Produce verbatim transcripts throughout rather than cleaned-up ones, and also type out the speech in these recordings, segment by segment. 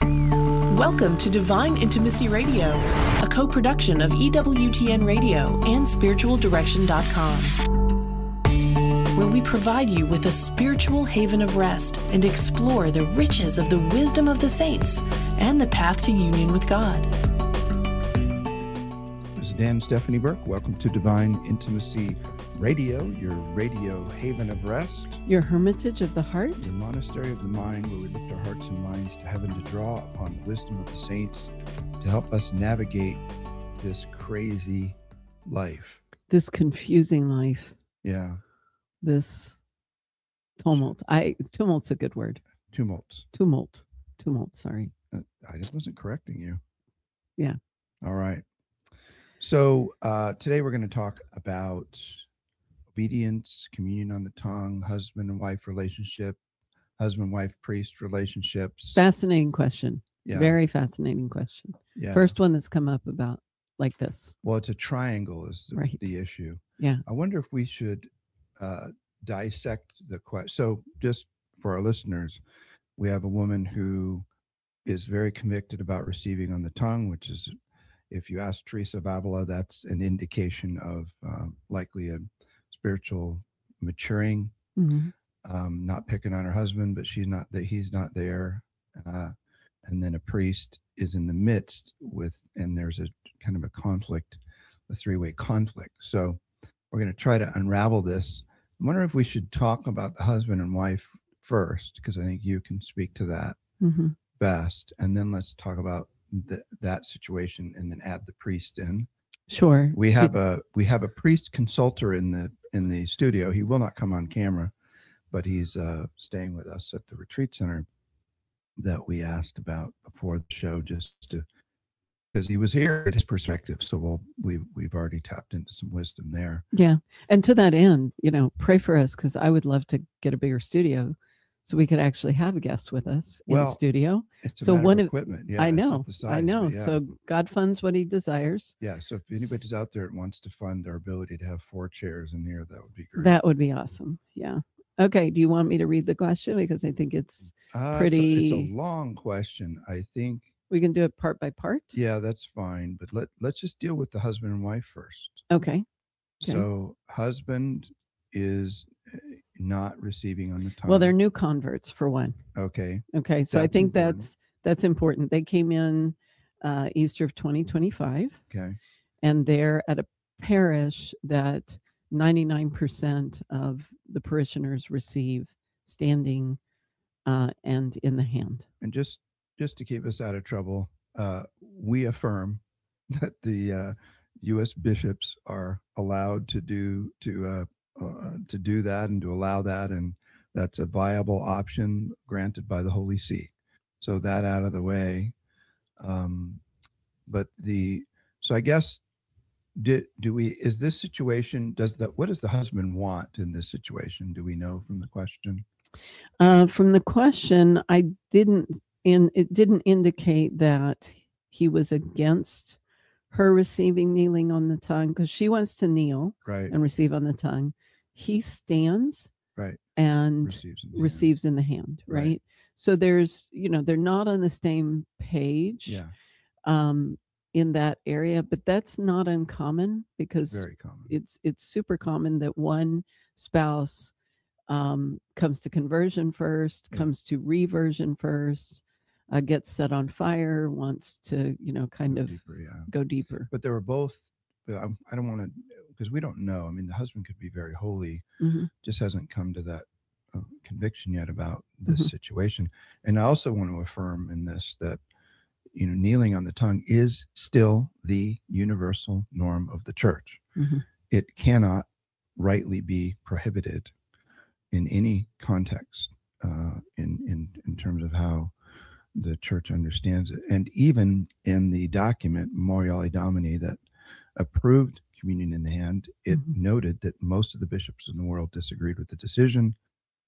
Welcome to Divine Intimacy Radio, a co-production of E W T N Radio and spiritual direction dot com, where we provide you with a spiritual haven of rest and explore the riches of the wisdom of the saints and the path to union with God. This is Dan Stephanie Burke. Welcome to Divine Intimacy Radio, your radio haven of rest, your hermitage of the heart, your monastery of the mind, where we lift our hearts and minds to heaven to draw upon the wisdom of the saints to help us navigate this crazy life, this confusing life. Yeah, this tumult. I tumult's a good word. Tumults. Tumult. Tumult. Sorry, uh, I just wasn't correcting you. Yeah. All right. So uh, today we're going to talk about obedience, communion on the tongue, husband and wife relationship, husband, wife, priest relationships. Fascinating question. Yeah. Very fascinating question. Yeah. First one that's come up about like this. Well, it's a triangle is the, right. the issue. Yeah. I wonder if we should uh, dissect the question. So just for our listeners, we have a woman who is very convicted about receiving on the tongue, which is, if you ask Teresa of Avila, that's an indication of uh, likely a spiritual maturing, mm-hmm. um, not picking on her husband, but she's not that he's not there. Uh, and then a priest is in the midst with, and there's a kind of a conflict, a three-way conflict. So we're going to try to unravel this. I wonder if we should talk about the husband and wife first, because I think you can speak to that mm-hmm. best. And then let's talk about the, that situation and then add the priest in. Sure. We have Did, a we have a priest consultor in the in the studio. He will not come on camera, but he's uh, staying with us at the retreat center that we asked about before the show, just to because he was here at his perspective. So we'll we we've already tapped into some wisdom there. Yeah, and to that end, you know, pray for us, because I would love to get a bigger studio so we could actually have a guest with us in well, the studio. It's a so matter one of of equipment. Yeah, I know, size, I know. yeah. So God funds what He desires. Yeah. So if anybody's out there that wants to fund our ability to have four chairs in here, that would be great. That would be awesome. Yeah. Okay. Do you want me to read the question, because I think it's uh, pretty? It's a, it's a long question. I think we can do it part by part. Yeah, that's fine. But let let's just deal with the husband and wife first. Okay. okay. So husband is not receiving on the tongue. Well, they're new converts for one. Okay. Okay. So that's I think important. that's that's important. They came in uh, Easter of twenty twenty-five. Okay. And they're at a parish that ninety-nine percent of the parishioners receive standing uh, and in the hand. And just just to keep us out of trouble, uh, we affirm that the uh, U S bishops are allowed to do to uh, uh, to do that and to allow that, and that's a viable option granted by the Holy See. So that out of the way. Um, but the so I guess do do we is this situation does that what does the husband want in this situation? Do we know from the question? Uh, from the question, I didn't in it didn't indicate that he was against her receiving kneeling on the tongue, because she wants to kneel right. and receive on the tongue. He stands right and receives in the receives hand. in the hand, right? right? So there's, you know, they're not on the same page yeah. um, in that area, but that's not uncommon, because very common. It's it's super common that one spouse um, comes to conversion first, yeah. comes to reversion first, uh, gets set on fire, wants to, you know, kind go of deeper, yeah. go deeper. But they were both, I don't want to, because we don't know. I mean, the husband could be very holy, mm-hmm. just hasn't come to that uh, conviction yet about this mm-hmm. situation. And I also want to affirm in this that, you know, kneeling on the tongue is still the universal norm of the church. Mm-hmm. It cannot rightly be prohibited in any context, uh, in, in, in terms of how the church understands it. And even in the document, Memoriale Domini, that approved communion in the hand, it mm-hmm. noted that most of the bishops in the world disagreed with the decision.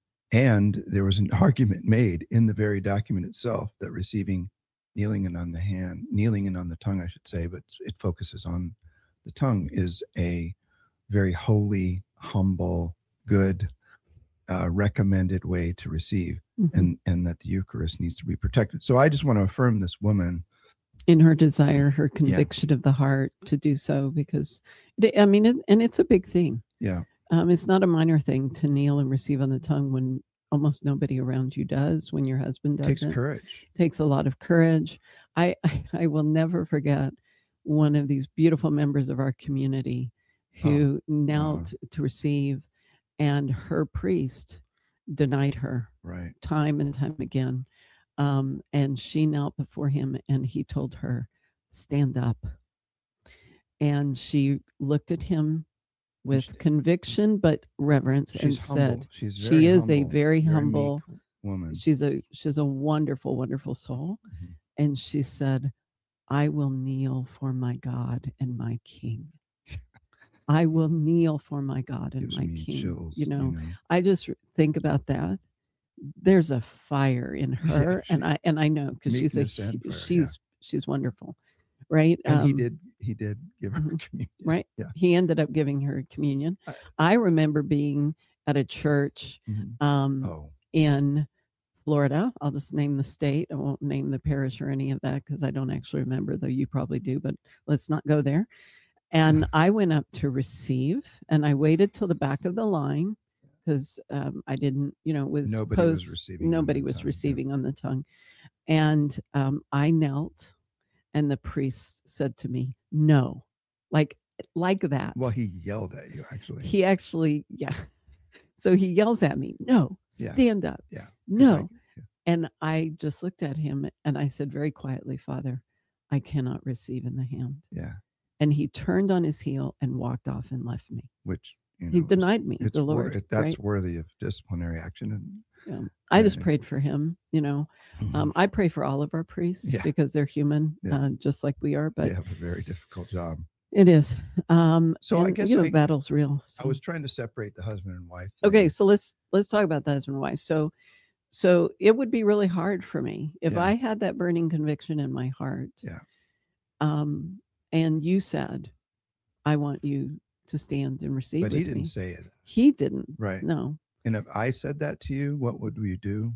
And there was an argument made in the very document itself that receiving kneeling and on the hand, kneeling and on the tongue, I should say, but it focuses on the tongue, is a very holy, humble, good, uh, recommended way to receive. Mhm. and and that the Eucharist needs to be protected. So I just want to affirm this woman In her desire, her conviction of the heart to do so, because it, I mean, it, and it's a big thing. Yeah. Um, it's not a minor thing to kneel and receive on the tongue when almost nobody around you does, when your husband doesn't. Takes courage. Takes a lot of courage. I, I, I will never forget one of these beautiful members of our community who Oh, knelt wow. to receive, and her priest denied her Right. time and time again. Um, and she knelt before him, and he told her, "Stand up." And she looked at him with she- conviction but reverence and She's humble. said, She's very she is humble, a very humble meek woman. she's a she's a wonderful, wonderful soul. Mhm. And she said, "I will kneel for my God and my King. I will kneel for my God and Gives my me King." chills, You know, you know. I just think about that. There's a fire in her, Yeah, and she- I and I know, because she's a meekness and hu- fire, yeah. she's she's wonderful, right? And he Um, did he did give her mhm. communion. right? Yeah. He ended up giving her communion. I- I remember being at a church Mhm. um, Oh, in Florida. I'll just name the state. I won't name the parish or any of that because I don't actually remember, though you probably do, but let's not go there. And I went up to receive, and I waited till the back of the line because um, I didn't, you know, it was Nobody was post- receiving on Nobody the was tongue, yeah. receiving on the tongue. And um, I knelt, and the priest said to me, "No," like like that. well, he yelled at you actually. He actually, yeah. So he yells at me, "No, Yeah. stand up." yeah. 'Cause No. I- yeah. And I just looked at him and I said very quietly, "Father, I cannot receive in the hand." yeah. And he turned on his heel and walked off and left me. Which you know, He denied me, it's the wor- Lord. it- that's right? worthy of disciplinary action. And Yeah. I just Yeah. prayed for him, you know. Um, I pray for all of our priests Yeah. because they're human, Yeah. uh, just like we are. But they have a very difficult job. it is. Um, So I and, guess you know, I- the battle's real. I so- was trying to separate the husband and wife thing. Okay, so let's let's talk about the husband and wife. So so it would be really hard for me if Yeah. I had that burning conviction in my heart. Yeah. Um, and you said, "I want you to stand and receive But with he didn't me." say it. He didn't. Right. No. And if I said that to you, what would you do?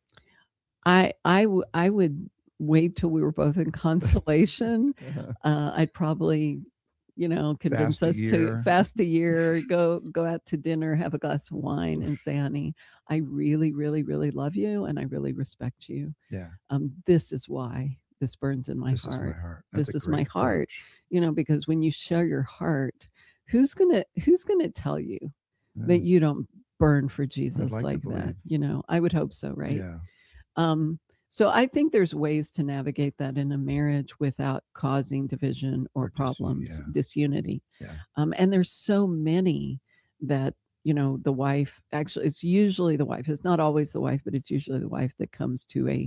I I w- I would wait till we were both in consolation. uh, I'd probably, you know, convince Fast a us year. to fast a year, go go out to dinner, have a glass of wine, and say, "Honey, I really, really, really love you, and I really respect you. Yeah. Um, this is why this burns in my this heart. is my heart. That's This a is my great heart." approach. You know, because when you share your heart, who's gonna who's gonna tell you Yeah. that you don't burn for Jesus like to like that? believe. You know, I would hope so, right? Yeah. Um, so I think there's ways to navigate that in a marriage without causing division or, Or dis- problems, yeah. disunity. Yeah. Um, and there's so many that, you know, the wife actually, it's usually the wife. It's not always the wife, but it's usually the wife that comes to a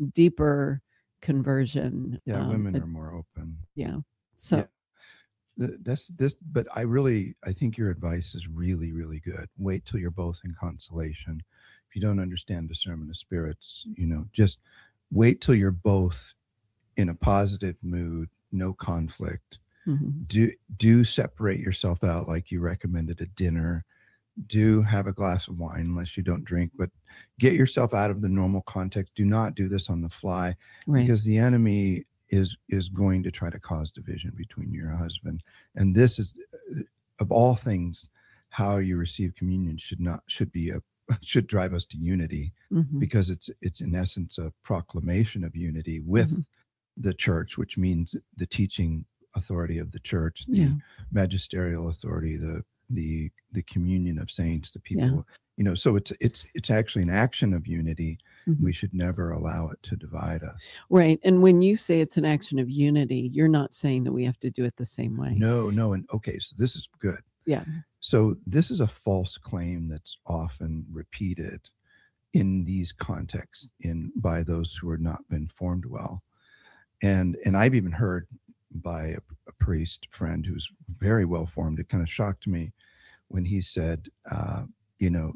deeper conversion. Yeah. um, Women a- are more open. yeah. So Yeah. Th- That's this, but I really, I think your advice is really, really good. Wait till you're both in consolation. If you don't understand discernment of spirits, you know, just wait till you're both in a positive mood, no conflict. mhm. Do do separate yourself out like you recommended at dinner. Do have a glass of wine unless you don't drink, but get yourself out of the normal context. Do not do this on the fly Right. because the enemy is is going to try to cause division between your husband. And this is, uh, of all things, how you receive communion should not should be a should drive us to unity, Mhm. because it's it's in essence a proclamation of unity with Mhm. the church, which means the teaching authority of the church, the Yeah. magisterial authority, the the the communion of saints, the people. Yeah. You know, so it's it's it's actually an action of unity. Mhm. We should never allow it to divide us. Right. And when you say it's an action of unity, you're not saying that we have to do it the same way. No, no, and okay, so this is good. Yeah. So this is a false claim that's often repeated in these contexts in by those who are not been formed well. And and I've even heard by a, a priest friend who's very well formed. It kind of shocked me when he said, uh, you know,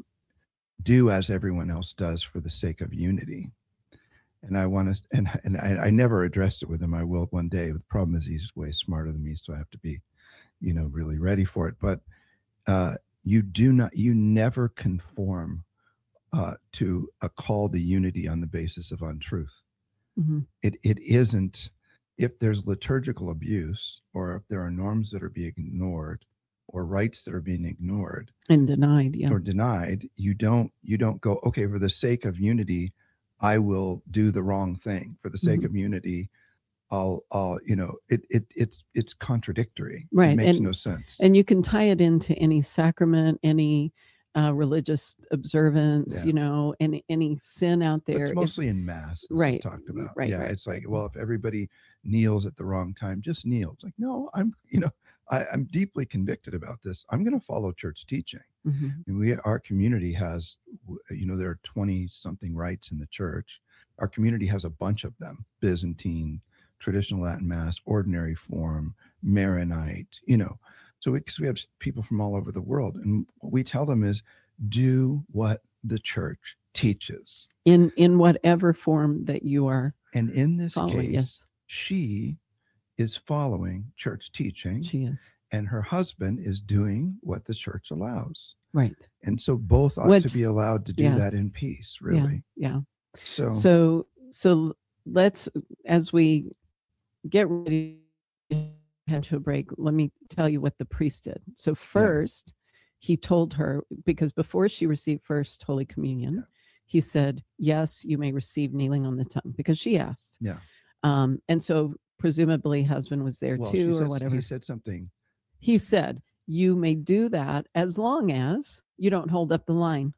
do as everyone else does for the sake of unity. And I want to, and and I, I never addressed it with him. I will one day. The problem is he's way smarter than me, so I have to be, you know, really ready for it. But uh, you do not, you never conform uh, to a call to unity on the basis of untruth. Mm-hmm. It it isn't, if there's liturgical abuse, or if there are norms that are being ignored, or rights that are being ignored and denied, yeah, or denied, you don't you don't go, okay, for the sake of unity, I will do the wrong thing. For the sake mm-hmm. of unity, I'll I'll you know it it it's it's contradictory. Right. It makes and, no sense. And you can tie it into any sacrament, any uh, religious observance, Yeah. you know, and any sin out there. It's If- mostly in mass. This Right, is talked about. right, Yeah. right, It's like, right. well, if everybody kneels at the wrong time, just kneel. It's like, no, I'm, you know, I, I'm deeply convicted about this. I'm going to follow church teaching. Mhm. And we, our community has, you know, there are twenty something rites in the church. Our community has a bunch of them: Byzantine, traditional Latin Mass, ordinary form, Maronite, you know. So we, cause we have people from all over the world. And what we tell them is, do what the church teaches. in in whatever form that you are And in this following. case, Yes, she is following church teaching, she is. and her husband is doing what the church allows. Right. And so both ought What's- to be allowed to do yeah. that in peace, really. Yeah. So, So so let's, as we get ready to head to a break, let me tell you what the priest did. So first, he told her, because before she received First Holy Communion, Yeah. he said, yes, you may receive kneeling on the tongue, because she asked. yeah. Um, and so presumably husband was there Well, she too, or says- whatever. He said something. He said, you may do that as long as you don't hold up the line.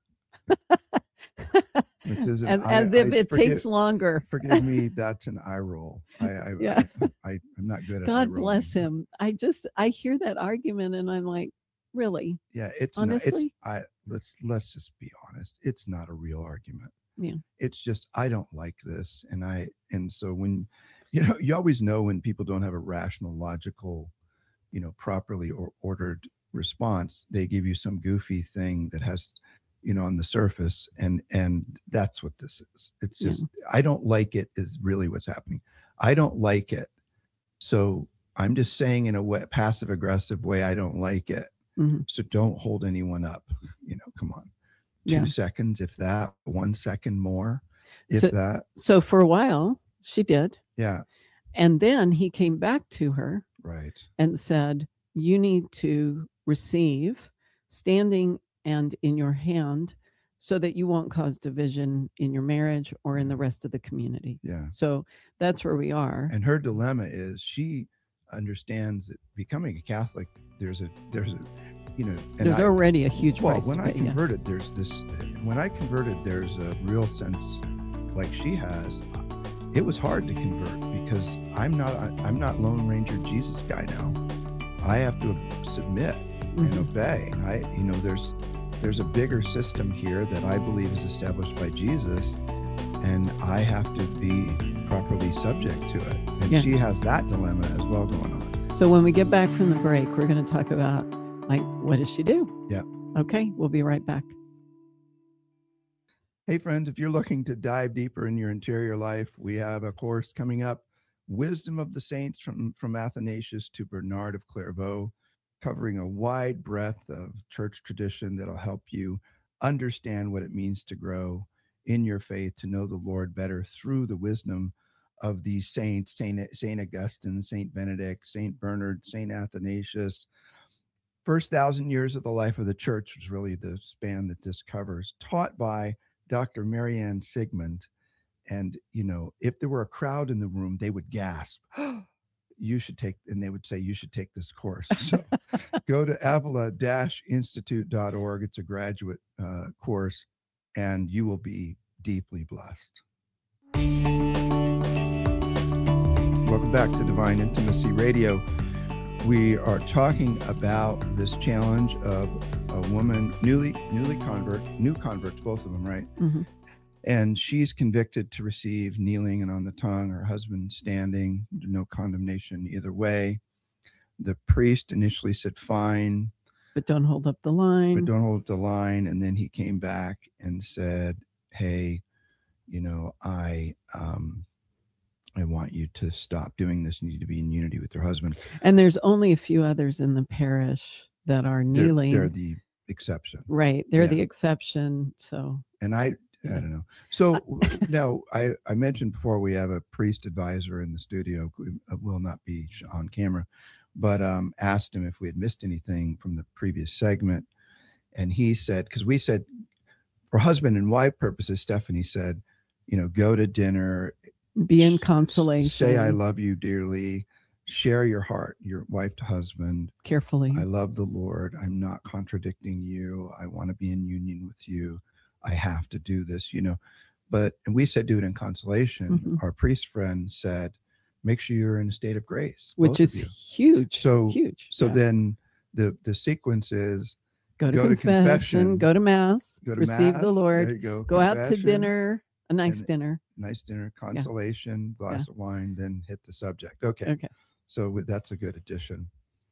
Which is an as, eye- as if I it forgive- takes longer. Forgive me, that's an eye roll. I, I, Yeah. I, I, I'm not good at eye God bless rolling. him. I just, I hear that argument and I'm like, really? Yeah, it's not, it's Honestly? I let's let's just be honest. It's not a real argument. Yeah. It's just, I don't like this. And I and so when, you know, you always know when people don't have a rational, logical, you know, properly or ordered response, they give you some goofy thing that has, you know, on the surface, and and that's what this is. It's Yeah. just, I don't like it is really what's happening. I don't like it. So I'm just saying in a way, passive aggressive way, I don't like it. Mhm. So don't hold anyone up. You know, come on. Two Yeah. seconds, if that, one second more, if So- that. So for a while, she did. Yeah, And then he came back to her right. and said, you need to receive standing and in your hand so that you won't cause division in your marriage or in the rest of the community. Yeah. So that's where we are. And her dilemma is she understands that becoming a Catholic, there's a, there's a, you know, and There's I, already a huge well, price when to I pay. Yeah. converted, there's this, when I converted, there's a real sense like she has. It was hard to convert because I'm not, I'm not Lone Ranger Jesus guy now. I have to submit and Mhm. obey. I, you know, there's, there's a bigger system here that I believe is established by Jesus, and I have to be properly subject to it. And Yeah. she has that dilemma as well going on. So when we get back from the break, we're going to talk about, like, what does she do? Yeah. Okay. We'll be right back. Hey friends, if you're looking to dive deeper in your interior life, we have a course coming up, Wisdom of the Saints, from, from Athanasius to Bernard of Clairvaux, covering a wide breadth of church tradition that'll help you understand what it means to grow in your faith, to know the Lord better through the wisdom of these saints, Saint, Saint Augustine, Saint Benedict, Saint Bernard, Saint Athanasius. First thousand years of the life of the church was really the span that this covers, taught by Doctor Marianne Sigmund. And, you know, if there were a crowd in the room, they would gasp, you should take, and they would say, you should take this course. So go to avila dash institute dot org. It's a graduate uh, course, and you will be deeply blessed. Welcome back to Divine Intimacy Radio. We are talking about this challenge of a woman, newly newly convert, new converts, both of them, right? Mhm. And she's convicted to receive kneeling and on the tongue, her husband standing, no condemnation either way. The priest initially said, fine, But don't hold up the line. but don't hold the line. And then he came back and said, hey, you know, I, um, I want you to stop doing this. You need to be in unity with your husband. And there's only a few others in the parish that are They're, kneeling. they're the exception. Right. They're Yeah. the exception. So And I, Yeah. I don't know. So now I, I mentioned before we have a priest advisor in the studio who will not be on camera, but um, asked him if we had missed anything from the previous segment. And he said, because we said for husband and wife purposes, Stephanie said, you know, go to dinner, Be in consolation. say, I love you dearly, share your heart, your wife to husband. Carefully. I love the Lord. I'm not contradicting you. I want to be in union with you. I have to do this, you know, but, and we said, do it in consolation. Mhm. Our priest friend said, make sure you're in a state of grace, Which both is of you. huge. So, huge. so Yeah. then the, the sequence is go to, go to confession, confession, go to mass, go to receive mass, the Lord, there you go, go out to confession, dinner, a nice and- dinner. nice dinner, consolation, glass Yeah. of wine, then hit the subject. Okay. Okay. So with- that's a good addition.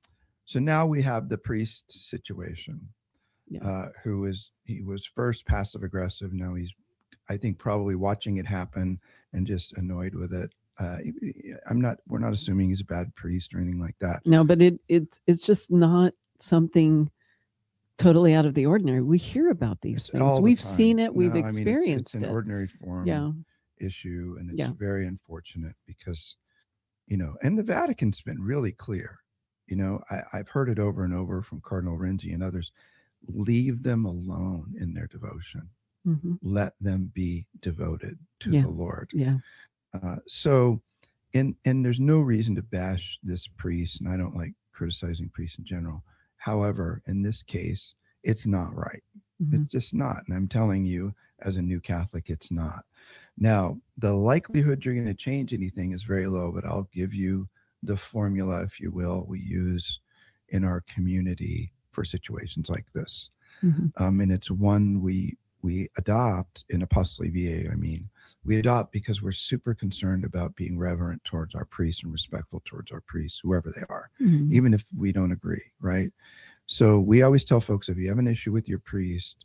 So now we have the priest situation, Yeah. uh, who is, he was first passive aggressive. Now he's, I think, probably watching it happen and just annoyed with it. Uh, I'm not, we're not assuming he's a bad priest or anything like that. No, but it it's it's just not something totally out of the ordinary. We hear about these It's things. all the We've time. seen it. We've No, I mean, it's- experienced it's, an it. ordinary form Yeah. issue, and it's Yeah. very unfortunate because, you know, and the Vatican's been really clear. You know, I, I've heard it over and over from Cardinal Renzi and others. Leave them alone in their devotion. hmm Let them be devoted to Yeah. the Lord. Yeah. Uh, so, and and there's no reason to bash this priest, and I don't like criticizing priests in general. However, in this case, it's not right. Mhm. It's just not. And I'm telling you, as a new Catholic, it's not. Now, the likelihood you're going to change anything is very low, but I'll give you the formula, if you will, we use in our community for situations like this. Mhm. Um, and it's one we we adopt in Apostoli Viae. I mean, we adopt because we're super concerned about being reverent towards our priests and respectful towards our priests, whoever they are, Mhm. even if we don't agree, right? So we always tell folks, if you have an issue with your priest,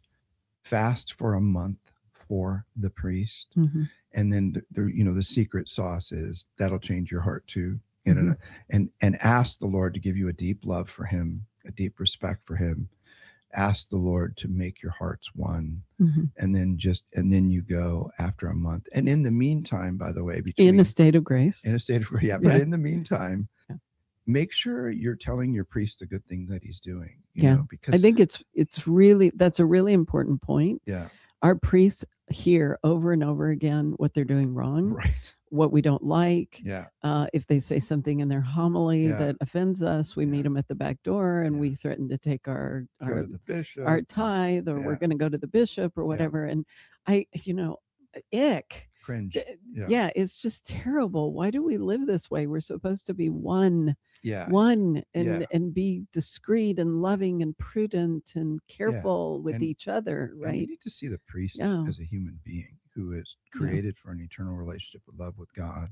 fast for a month for the priest. Mhm. And then the, the you know, the secret sauce is that'll change your heart too. And, Mhm. and, and ask the Lord to give you a deep love for him, a deep respect for him. Ask the Lord to make your hearts one. Mhm. And then just, and then you go after a month. And in the meantime, by the way, between In a state of grace. in a state of, yeah, but Yeah. in the meantime, Yeah. make sure you're telling your priest the good thing that he's doing, you Yeah. know, because I think it's it's really that's a really important point. yeah, Our priests hear over and over again what they're doing wrong, right. what we don't like. Yeah. Uh, if they say something in their homily Yeah. that offends us, we Yeah. meet them at the back door and Yeah. we threaten to take our Go our, to the bishop. our tithe, or we're Yeah. going to go to the bishop or whatever. And I, you know, ick. Cringe. D- Yeah. Yeah, it's just terrible. Why do we live this way? We're supposed to be one, Yeah. one, and Yeah. and be discreet and loving and prudent and careful with And- each other, And we right? need to see the priest Yeah. as a human being who is Yeah. created for an eternal relationship with love with God.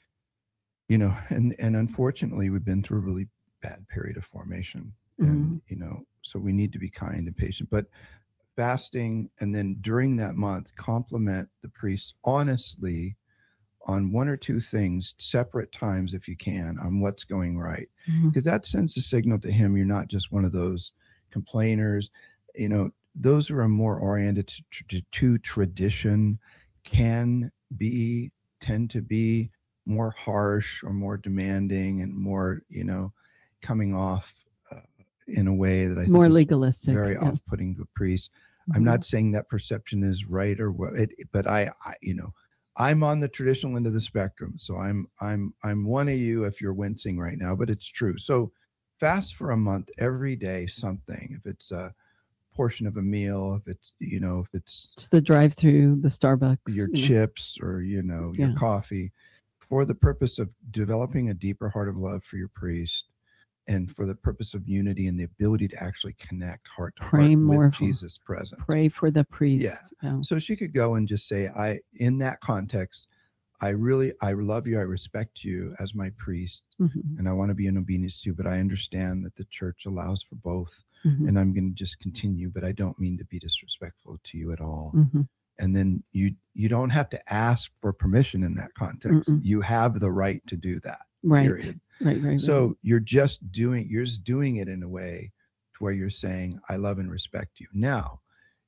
You know, and and unfortunately, we've been through a really bad period of formation, and you know, so we need to be kind and patient. But fasting, and then during that month, compliment the priest honestly on one or two things, separate times if you can, on what's going right, Mhm. because that sends a signal to him you're not just one of those complainers. You know, those who are more oriented to, to, to tradition can be tend to be more harsh or more demanding and more, you know, coming off uh, in a way that I think More is legalistic. very yeah. off-putting to a priest. I'm Mhm. not saying that perception is right or what, it, but I, I, you know, I'm on the traditional end of the spectrum, so I'm, I'm, I'm one of you if you're wincing right now, but it's true. So fast for a month, every day, something. If it's a portion of a meal, if it's, you know, if it's It's the drive through the Starbucks. your you know. chips or, you know, your Yeah. coffee, for the purpose of developing a deeper heart of love for your priest, and for the purpose of unity and the ability to actually connect heart to Pray heart more with for- Jesus present. Pray for the priest. Yeah. Yeah. So she could go and just say, I, in that context, I really, I love you. I respect you as my priest, Mhm. and I want to be in obedience to you, but I understand that the church allows for both, Mhm. and I'm going to just continue, but I don't mean to be disrespectful to you at all. Mhm. And then you, you don't have to ask for permission in that context. Mm-mm. You have the right to do that. Right. Period. Right. Right. Right. So you're just doing, you're just doing it in a way to where you're saying, I love and respect you. Now,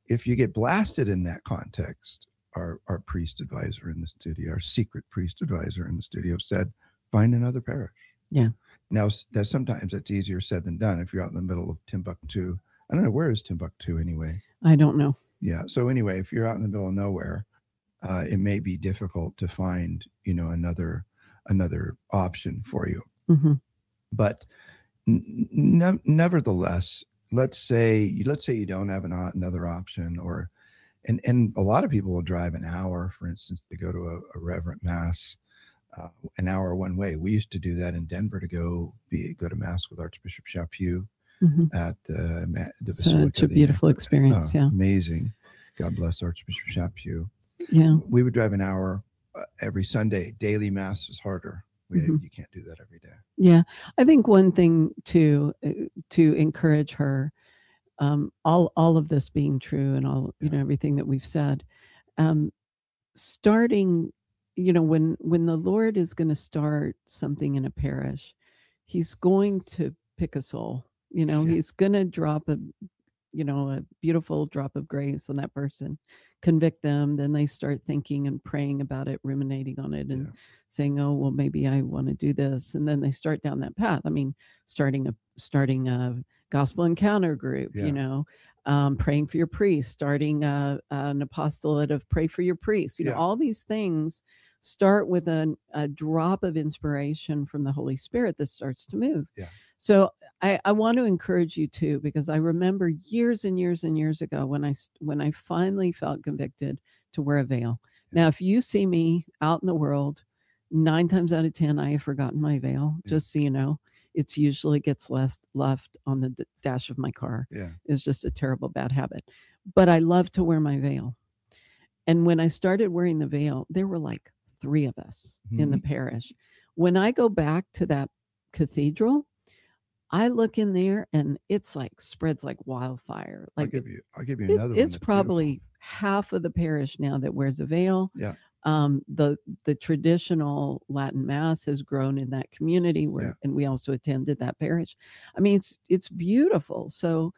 if you get blasted in that context, our, our priest advisor in the studio, our secret priest advisor in the studio said, find another parish. Yeah. Now, that sometimes that's easier said than done. If you're out in the middle of Timbuktu, I don't know, where is Timbuktu anyway? I don't know. Yeah. So anyway, if you're out in the middle of nowhere, uh, it may be difficult to find, you know, another another option for you. Mm-hmm. But n- n- nevertheless, let's say let's say you don't have an, another option, or and and a lot of people will drive an hour, for instance, to go to a, a reverent mass, uh, an hour one way. We used to do that in Denver to go be go to mass with Archbishop Chaput. Mm-hmm. At uh, the such a beautiful experience. Oh, yeah, amazing. God bless Archbishop Chaput. Yeah, we would drive an hour uh, every Sunday. Daily mass is harder. We, mm-hmm. You can't do that every day. Yeah, I think one thing to uh, to encourage her, um, all all of this being true, and all you yeah. know everything that we've said, um, starting, you know, when when the Lord is going to start something in a parish, He's going to pick a soul. You know, yeah. He's going to drop a, you know, a beautiful drop of grace on that person, convict them. Then they start thinking and praying about it, ruminating on it, and yeah. saying, oh, well, maybe I want to do this. And then they start down that path. I mean, starting a, starting a gospel encounter group, yeah. you know, um, praying for your priest, starting a, an apostolate of pray for your priest, you yeah. know, all these things start with a, a drop of inspiration from the Holy Spirit that starts to move. Yeah. So I, I want to encourage you too, because I remember years and years and years ago when I when I finally felt convicted to wear a veil. Yeah. Now, if you see me out in the world, nine times out of ten, I have forgotten my veil. Yeah. Just so you know, it's usually gets left left on the d- dash of my car. Yeah, it's just a terrible bad habit. But I love to wear my veil. And when I started wearing the veil, there were like three of us mm-hmm. in the parish. When I go back to that cathedral, I look in there and it's like spreads like wildfire. Like I'll give you, I'll give you another it, one. It's probably beautiful. Half of the parish now that wears a veil. Yeah. Um, the the traditional Latin Mass has grown in that community where, yeah. and we also attended that parish. I mean, it's it's beautiful. So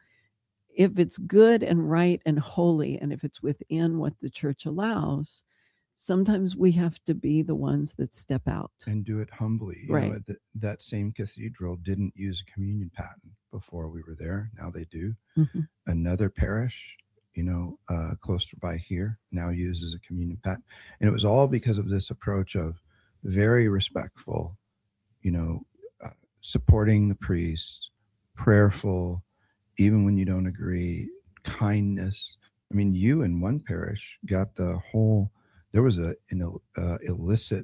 if it's good and right and holy, and if it's within what the church allows, sometimes we have to be the ones that step out and do it humbly. You right. know, that, that same cathedral didn't use a communion paten before we were there. Now they do. Mm-hmm. Another parish, you know, uh, closer by here now uses a communion paten. And it was all because of this approach of very respectful, you know, uh, supporting the priest, prayerful, even when you don't agree, kindness. I mean, you in one parish got the whole, there was a an uh, illicit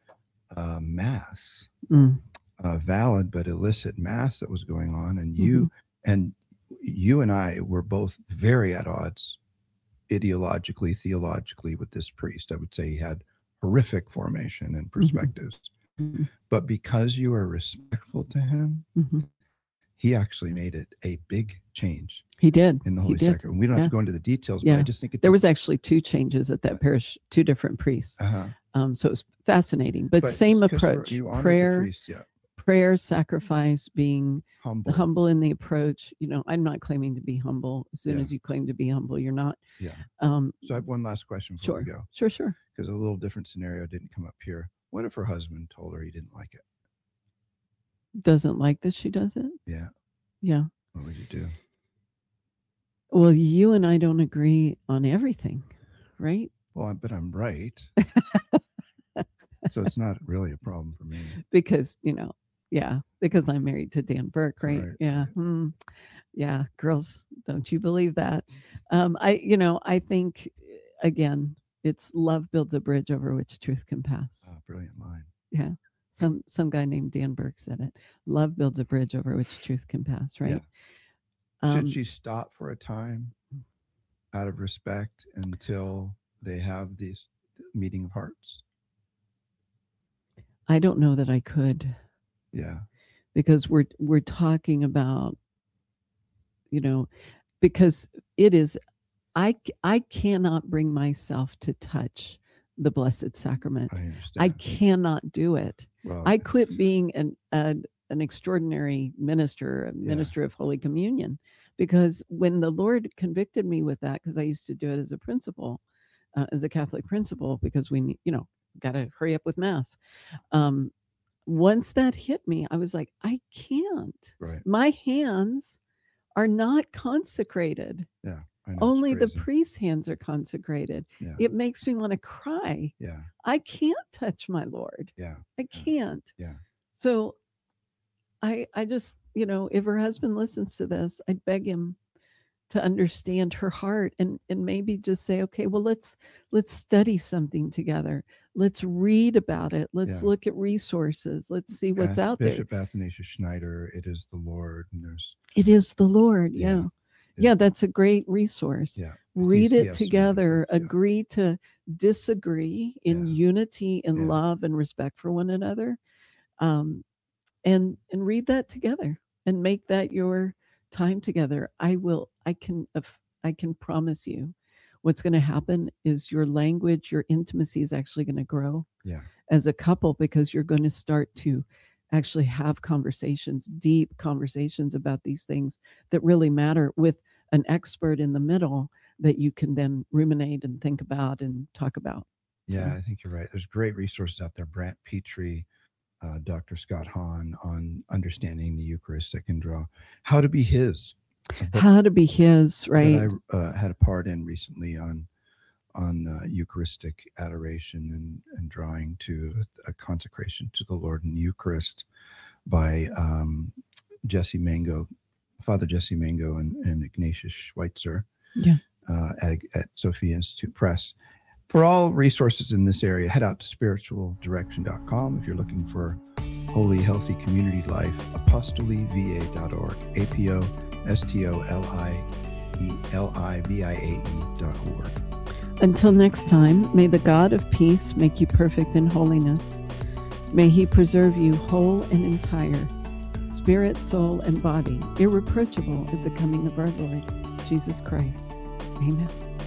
uh, mass, mm. uh, valid but illicit mass that was going on, and you mm-hmm. and you and I were both very at odds, ideologically, theologically, with this priest. I would say he had horrific formation and perspectives, mm-hmm. but because you are respectful to him, mm-hmm. he actually made it a big change. He did in the Holy Sacrament. We don't yeah. have to go into the details, yeah. but I just think it's there was actually two changes at that parish, two different priests. Uh-huh. Um, so it was fascinating, but, but same approach: prayer, priest, yeah. prayer, sacrifice, being humble. humble in the approach. You know, I'm not claiming to be humble. As soon yeah. as you claim to be humble, you're not. Yeah. Um, so I have one last question before sure. we go. Sure, sure. Because a little different scenario didn't come up here. What if her husband told her he didn't like it? Doesn't like that she does it? Yeah. Yeah. What would you do? Well, you and I don't agree on everything, right? Well, but I'm right. So it's not really a problem for me. Because, you know, yeah, because I'm married to Dan Burke, right? right yeah. Right. Mm, yeah. Girls, don't you believe that? Um, I, you know, I think, again, it's love builds a bridge over which truth can pass. Oh, brilliant line. Yeah. Some some guy named Dan Burke said it. Love builds a bridge over which truth can pass, right? Yeah. Um, Should she stop for a time out of respect until they have this meeting of hearts? I don't know that I could. Yeah. Because we're we're talking about, you know, because it is, I I cannot bring myself to touch the Blessed Sacrament. I understand. I cannot do it. Well, I quit being an a, an extraordinary minister, a yeah. minister of Holy Communion, because when the Lord convicted me with that, because I used to do it as a principal, uh, as a Catholic principal, because we, need- you know, got to hurry up with Mass. Um, once that hit me, I was like, I can't. Right. My hands are not consecrated. Yeah. I know, it's Only the crazy. priest's hands are consecrated. Yeah. It makes me want to cry. Yeah. I can't touch my Lord. Yeah. I can't. Yeah. So I I just, you know, if her husband listens to this, I'd beg him to understand her heart and and maybe just say, okay, well, let's let's study something together. Let's read about it. Let's Yeah. look at resources. Let's see what's Yeah, out Bishop there. Athanasius Schneider, It Is the Lord, and there's It is the Lord. Yeah. Yeah. Yeah, that's a great resource. yeah. Read He's- he it has some really together, good- yeah. agree to disagree in Yeah. unity and Yeah. love and respect for one another. Um, and and read that together and make that your time together. I will I can if I can promise you what's going to happen is your language, your intimacy is actually going to grow Yeah. as a couple, because you're going to start to actually have conversations, deep conversations about these things that really matter, with an expert in the middle that you can then ruminate and think about and talk about. Yeah, So- I think you're right. There's great resources out there. Brant Petrie, uh, Doctor Scott Hahn on understanding the Eucharist, Second Draw, How to Be His. a book How to be his, right? That I uh, had a part in recently on on uh, Eucharistic adoration and, and drawing to a, a consecration to the Lord in the Eucharist by um, Jesse Mango, Father Jesse Mango and, and Ignatius Schweitzer Yeah. uh, at, at Sophia Institute Press. For all resources in this area, head out to spiritual direction dot com. If you're looking for holy, healthy community life, apostoli v a dot org, A P O S T O L I E L I V I A E dot org. Until next time, may the God of peace make you perfect in holiness. May he preserve you whole and entire, spirit, soul, and body, irreproachable at the coming of our Lord Jesus Christ. Amen.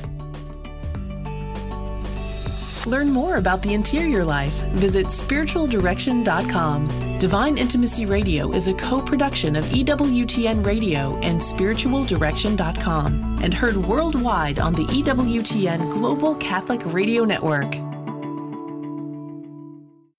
Learn more about the interior life. Visit spiritual direction dot com. Divine Intimacy Radio is a co-production of E W T N Radio and spiritual direction dot com and heard worldwide on the E W T N Global Catholic Radio Network.